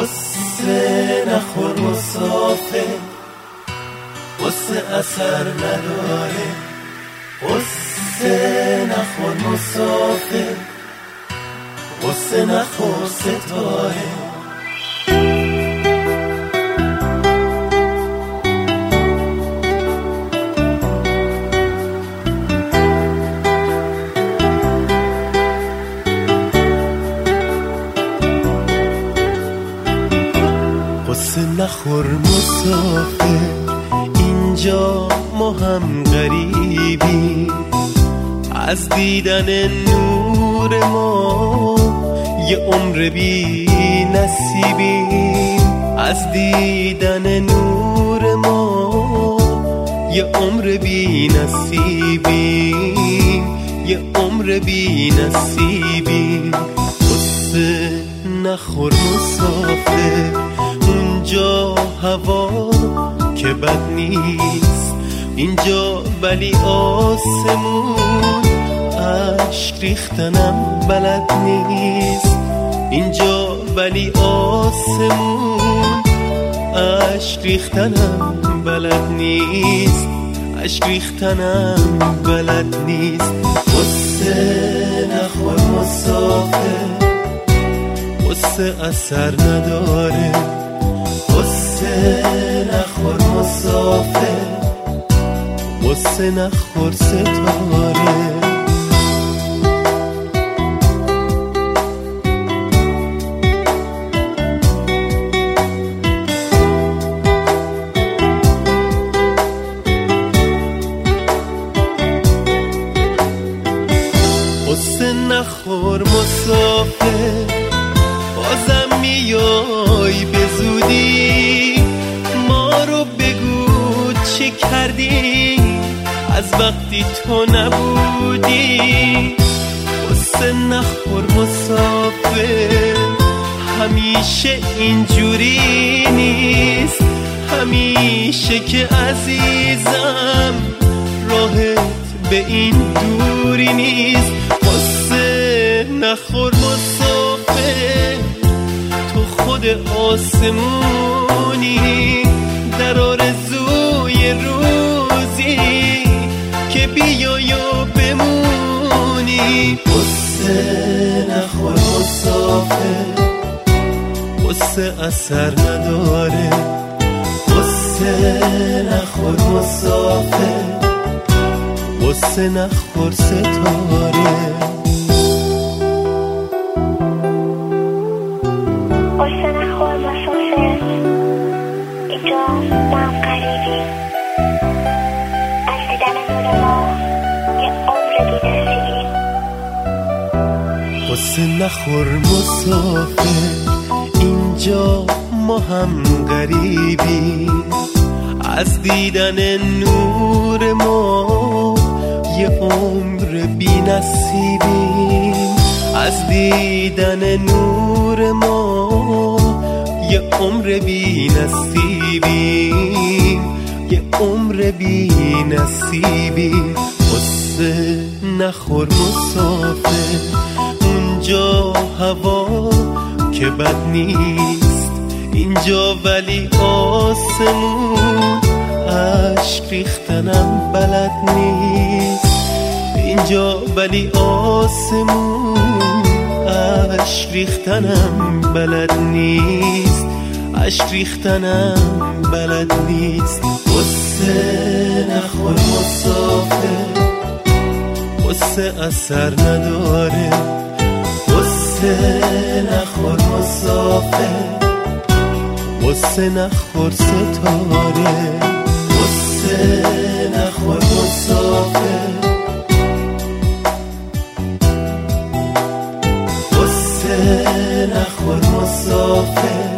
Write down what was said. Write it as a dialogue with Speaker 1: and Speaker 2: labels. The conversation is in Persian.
Speaker 1: قصه نخور مسافر، قصه اثر نداره. قصه نخور مسافر، قصه نخور ستاره. قصه نخور مسافر، اینجا ما هم غریبی. از دیدن نور ما یه عمر بی نصیبیم. از دیدن نور ما یه عمر بی نصیبیم. یه عمر بی نصیبیم. قصه نخور مسافر، اونجا هوا که بد نیست، اینجا ولی آسمون اشک ریختنم بلد نیست. اینجا ولی آسمون اشک ریختنم بلد نیست. اشک ریختنم بلد نیست. قصه نخور مسافر، قصه اثر نداره. قصه نخور مسافر، قصه نخور ستاره. قصه نخور مسافر، بازم میای به زودی. ما رو بگو چه کردی از وقتی تو نبودی. قصه نخور مسافر، همیشه اینجوری نیست. همیشه که عزیزم راهت به این دوری نیست. قصه نخور مسافر، تو خود آسمونی در آرزوی روزی که بیای و بمونی. قصه نخور مسافر، قصه اثر نداره. قصه نخور مسافر، قصه نخور ستاره.
Speaker 2: قصه نخور مسافر، اینجا ما هم غریبی. از دیدن نور ما یه عمر بی نصیبیم.
Speaker 1: قصه نخور مسافر، اینجا ما هم غریبی. از دیدن نور ما یه عمر بی نصیبیم. از دیدن نور ما یه عمر بی نصیبیم. یه عمر بی نصیبیم. قصه نخور مسافر، اونجا هوا که بد نیست، اینجا ولی آسمون اشک ریختنم بلد نیست. اینجا ولی آسمون اشک ریختنم بلد نیست. اشک ریختنم بلد نیست. قصه نخور مسافر، قصه اثر نداره. قصه نخور مسافر، قصه نخور ستاره. قصه نخور مسافر، قصه نخور مسافر،